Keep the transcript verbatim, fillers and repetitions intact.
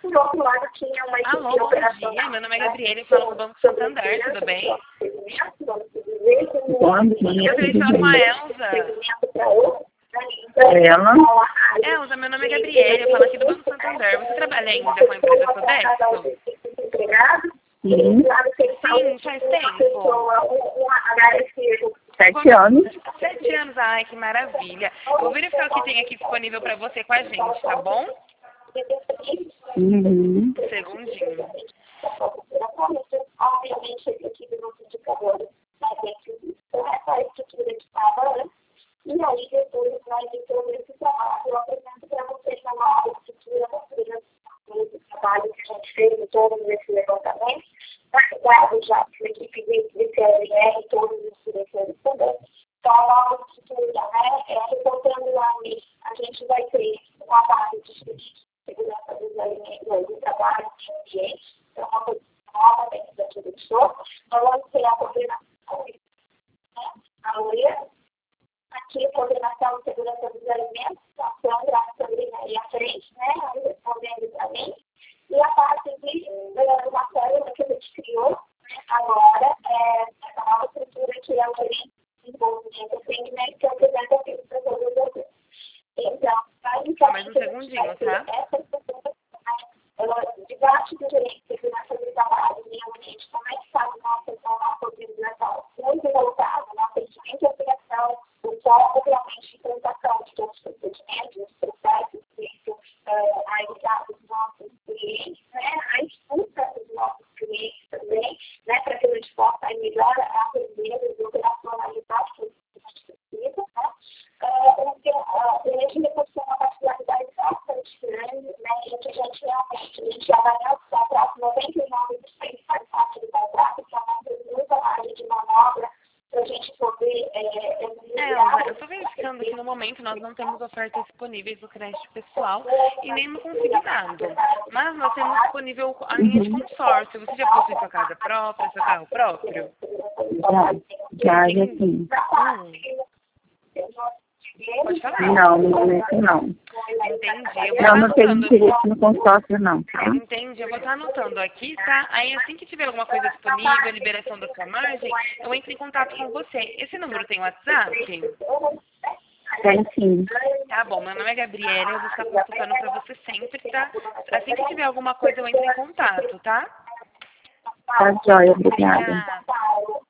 do outro lado tinha uma equipe Alô, bom operacional. dia. Meu nome é Gabriela, eu falo do Banco Santander, tudo bem? Bom dia, Eu queria tudo falar com a bem? Elza. Ela? Elza, meu nome é Gabriela, eu falo aqui do Banco Santander. Você trabalha ainda com a empresa Sodexo? Sim, Sim, faz tempo. sete anos. Sete anos, ai, que maravilha. Eu vou verificar o que tem aqui disponível para você com a gente, tá bom? Uhum. Um segundinho. Obviamente, esse aqui do nosso indicador, essa estrutura de estava antes, e aí depois vai de todo esse trabalho. Eu apresento para vocês a nova estrutura do trabalho que a gente fez em todos esses levantamentos, participado já pela equipe de C L R, todos os diretores também. Então, a nova estrutura, né, é reportando lá, a gente vai ter uma base de segurança dos alimentos, do trabalho, do ambiente, então, uma coisa nova dentro da direção. Nós vamos ter a coordenação, né, a mulher, aqui a coordenação de segurança dos alimentos, a Sandra, a Sabrina aí à frente, né, respondendo para mim. E a parte de uh, uma célula que a gente criou, né, agora, é essa nova estrutura que é o gerente de desenvolvimento atendimento que apresenta aqui para todos vocês. Então, basicamente, Mais um segundinho, tá? essa estrutura, ela, debaixo do gerente de segurança do trabalho, e o ambiente também sabe nossa, nossa organização muito voltada no atendimento e operação, o foco realmente de implantação de todos os procedimentos, os processos, isso, uh, a educação dos nossos clientes, né, a escuta dos nossos clientes também, né, para que a gente possa melhor aprender e operacionalizar tudo que a gente precisa, né. Uh, porque uh, a gente reposição uma particularidade bastante grande, né, e que a gente realmente, a gente avalia o contrato, noventa e nove por cento faz parte do contrato, que é uma muita área de manobra para a gente poder é, Elza, eu estou verificando que no momento nós não temos ofertas disponíveis no crédito pessoal e nem no consignado. Mas nós temos disponível a linha de consórcio. Você já possui sua casa própria, seu carro próprio? Já, já, já sim. Hum. Pode falar. Não, no momento não. Entendi. Eu vou Não, estar não tenho anotando. interesse no consórcio não, tá? Entendi. Eu vou estar anotando aqui, tá? Aí assim que tiver alguma coisa disponível, liberação da sua margem, eu entro em contato com você. Esse número tem WhatsApp? Tem sim. Tá bom, meu nome é Gabriela, eu vou estar consultando pra você sempre, tá? Assim que tiver alguma coisa, eu entro em contato, tá? Tá joia, obrigada. Obrigada.